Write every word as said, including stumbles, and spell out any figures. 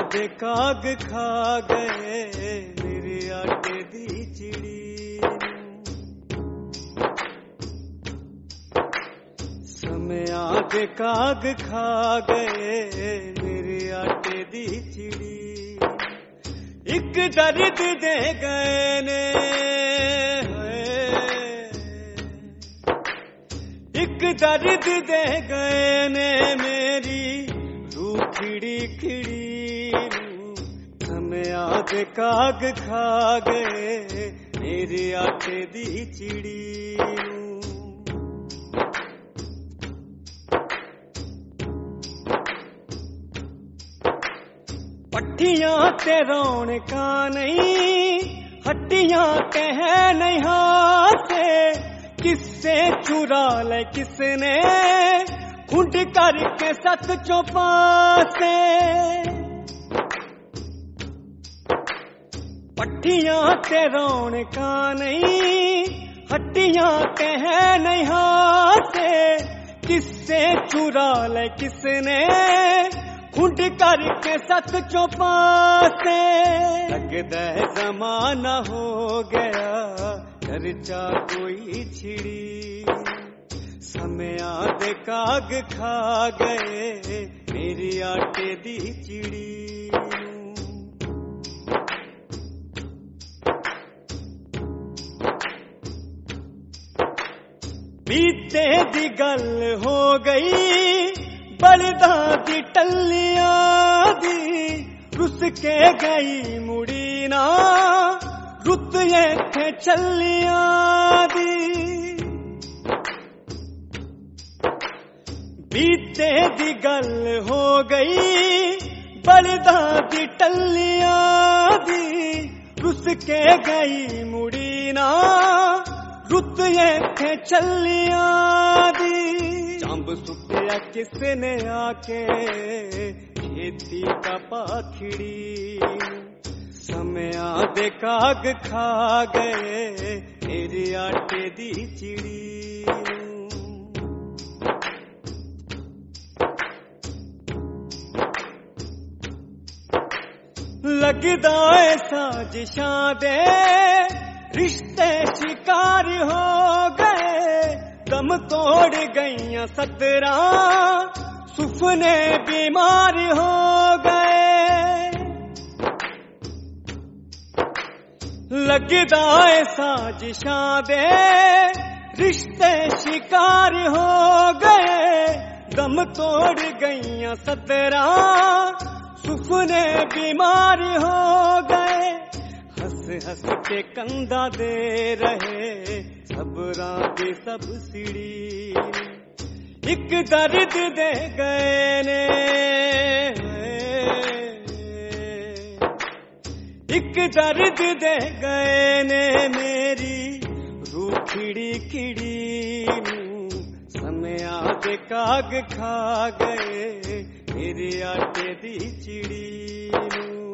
दे काग खा गए मेरे आटे दी चिड़ी समया दे काग खा गए मेरे आटे दी चिड़ी एक दर्द दे गए ने एक दर्द दे गए ने मेरी रूह खिड़ी खिड़ी समया दे काग खा गए मेरे आटे दी चिड़ी पट्टियां ते रौनका नहीं हट्टियां ते है नहीं हाथे किससे चुरा ले किसने खुंड करके सत चौपासे पट्टियां ते रौनका नहीं हट्टियां ते है नहीं हाथे किससे चुरा ले किसने खुंड करके सत चौपासे लगदा है जमाना हो गया चर्चा कोई छिड़ी समया दे काग खा गए मेरी आटे दी चिड़ी बीते दी गल हो गई बलदा दी टल्लिया दी रुस के गई मुड़ी ना रुत थे चलिया दी बीते दी गल हो गई बलदा दी टल्लिया दी रुस के गई मुड़ी ना रुत थे चलिया दी चांब सुटिया किसने आके खेती का पाखड़ी समया दे काग खा गए मेरे आटे दी चिड़ी लगदा है साजिशां दे रिश्ते शिकार हो गए दम तोड़ गईयां सतरा सुपने बीमार हो गए लगदा है साजिशां दे रिश्ते शिकार हो गए दम तोड़ गईयां सतरा सुपने बीमार हो गए हंस हंस के कंधा दे रहे सबरा की सब सीढ़ी एक दर्द दे गए ने एक दर्द दे गए ने मेरी रूह खिड़ी खिड़ी समया दे काग खा गए मेरे आटे दी चिड़ी